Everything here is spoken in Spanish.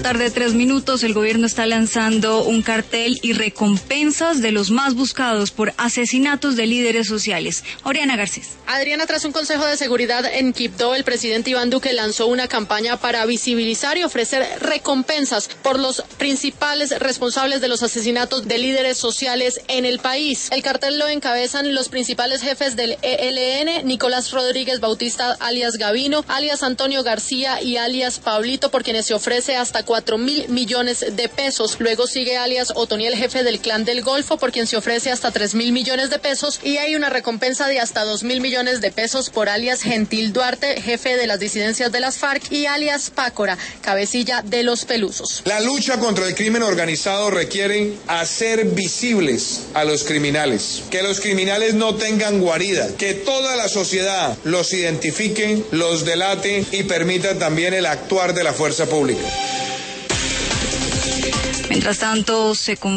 Tarde 3 minutos, el gobierno está lanzando un cartel y recompensas de los más buscados por asesinatos de líderes sociales. Oriana Garcés. Adriana, tras un consejo de seguridad en Quibdó, el presidente Iván Duque lanzó una campaña para visibilizar y ofrecer recompensas por los principales responsables de los asesinatos de líderes sociales en el país. El cartel lo encabezan los principales jefes del ELN, Nicolás Rodríguez Bautista, alias Gavino, alias Antonio García y alias Pablito, por quienes se ofrece hasta 4.000 millones de pesos. Luego sigue alias Otoniel, jefe del Clan del Golfo, por quien se ofrece hasta 3.000 millones de pesos, y hay una recompensa de hasta 2.000 millones de pesos por alias Gentil Duarte, jefe de las disidencias de las FARC, y alias Pácora, cabecilla de los Pelusos. La lucha contra el crimen organizado requiere hacer visibles a los criminales, que los criminales no tengan guarida, que toda la sociedad los identifique, los delate y permita también el actuar de la fuerza pública. Mientras tanto, se